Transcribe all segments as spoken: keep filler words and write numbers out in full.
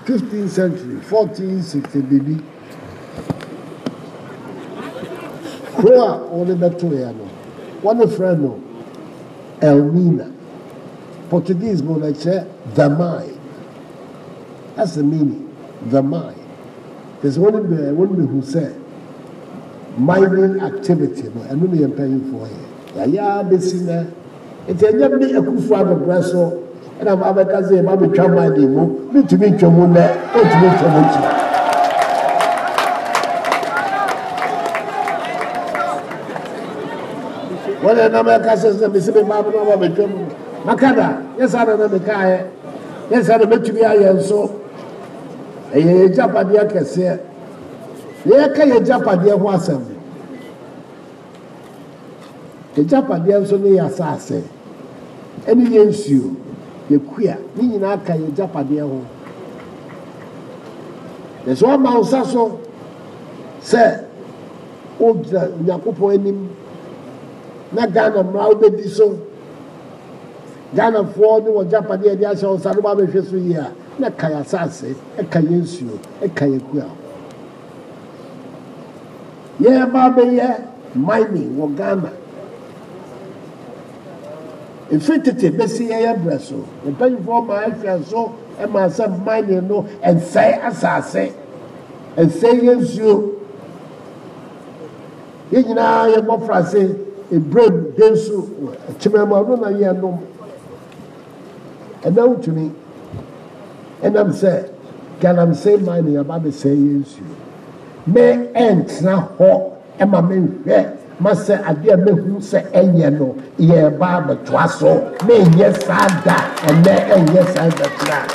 fifteenth century, fourteen sixty B B. Croa only Betoyano. One friend, no, Elmina. Portuguese, more like the mind. That's the meaning, the mind. There's one of the one who said, mining activity, no, and only I'm paying for it. Yeah, this is there. It's a young bit of Kufa Brasso, and I'm about to say, Mammy Chama Demo, me to meet your moon there, or to meet your moon. Well, the number of cases that Mississippi Mamma Makada, yes, I don't know the car. Yes, I don't to be I so. A Japadia can say, there can a Japadia was a Japadia so near assassin. Any yen you, you queer, meaning I can a Japadia home. There's one mouse so, sir, old Yakupo enim. Na Ghana mrao be so Ghana for no Japan dey dey so saruba be hweso yi a na kaya sase e kaya nsuo e kaya kua ye ba be ye mining wo Ghana e fitete be si ye breso e pen for ma afia so e ma sa mining no and say asase and say nsuo ye nyina ye bo frase a bread densu chimema na ye no and now to me and I'm say can I'm say mine about the say yes you me ent na ho e ma me hwe ma say ade me hu say enye no ye ba betwa so me nye sada and me enye sada tra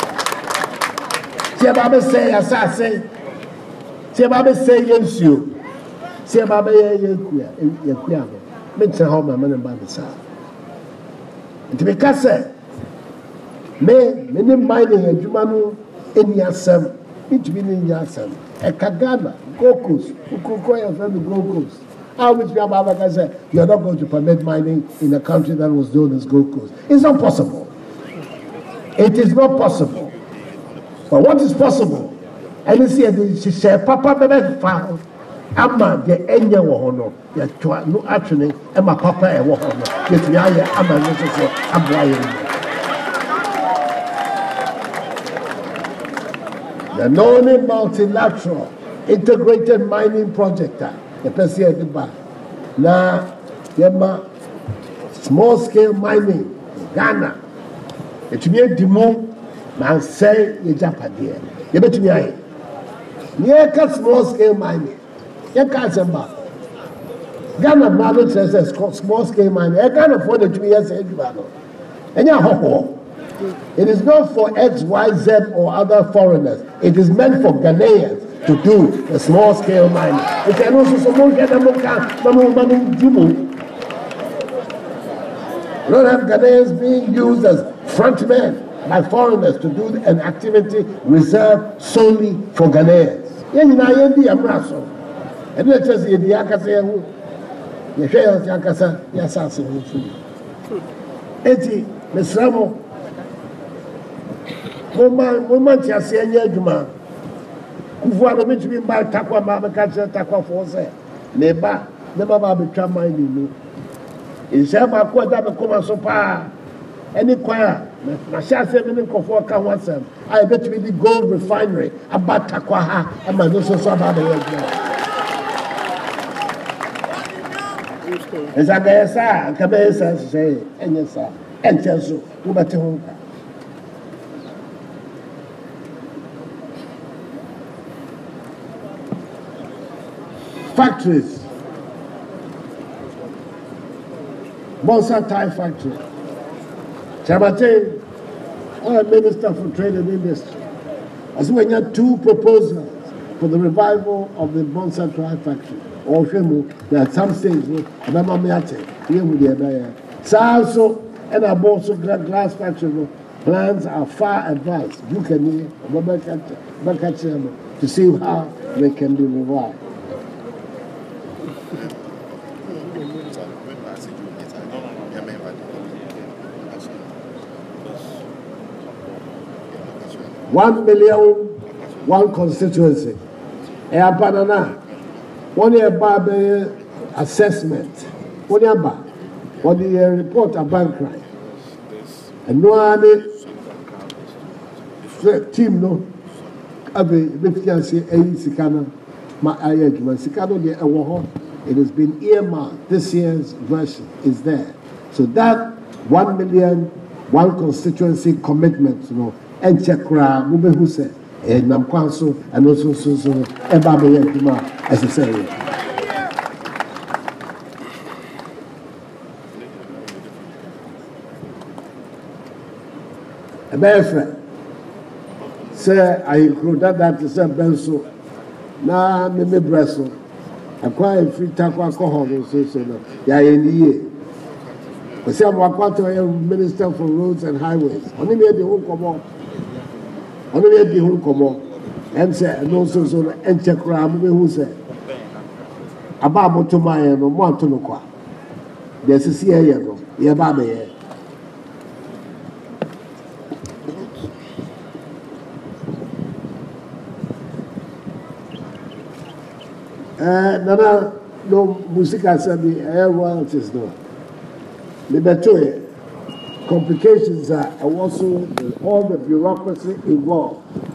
se ba be say asase se ba be say yes you se ba be ye kuya ye kuya mention how my man and Bible say. And to because say, me, many mining a Jumano in Yasam, it be in Yasam, a Kagana, Gokus, who could go and friend the Gokus. I wish you have said, you are not going to permit mining in a country that was known as Gokus. It's not possible. It is not possible. But what is possible? And you see, she said, Papa, baby, found. Ama the enya wo hono ya twa no atwene e ma papa e wo hono ye twa ya ama no so abraye the known multilateral integrated mining project the person at the back na yema small scale mining Ghana it be dimo man say ye japade ye betumi aye ye ka small scale mining. You can't say about Ghana Bible says small scale mining. I can't afford it to be as a and it is not for X, Y, Z or other foreigners. It is meant for Ghanaians to do the small scale mining. It can also someone get a look at Dimu. You don't have Ghanaians being used as frontmen by foreigners to do an activity reserved solely for Ghanaians. And let's just say the Yakasa, the Shell Yakasa, the assassin. Eti, Miss Ramo, Woman, woman, Yasia Juma, who are the Mitchell by Takwa Mama Catcher, Takwa Force, Neba, never Baby Tramine, you know. In Shabba Quada, the Coma Sopa, any choir, Masha seven and Kofor Kawasam. I bet you the gold refinery about Takwaha and my Nusa Sabah. As I guess, I can say, and yes, sir, and tell so, who but home. Factories. Bonsa Thai factory. Chabate, I'm Minister for Trade and Industry. As we had two proposals for the revival of the Bonsa Thai factory. Or there are some states where Abama Miate, here with the Abaya. So, and our Bonsa glass factory plans are far advanced. You can hear to see how they can be revived. one million, one constituency. E banana. One year barber assessment. One year bar. One year report a bank crime. And no other team no. Abe befiansi eyi sikana ma ayeduma sikano de ewo. It has been earmarked. This year's version is there. So that one million, one constituency commitment, you know, and chekra mube who say and namkwanso and also so so eba be yeduma as I say. A bad friend. Say I could that that is a benso. Na me me bresso. I quite free takwa alcohol so so no. Ya ye. We say I'm a minister for roads and highways. Only me the whole come on. Only me the whole come on. And say no so so and check ram who say. Aba moto my no mo to no kwa. There's a see here no. Ye ba me. Uh, nana no musica sabi air royalties no. The complications are also all the bureaucracy involved.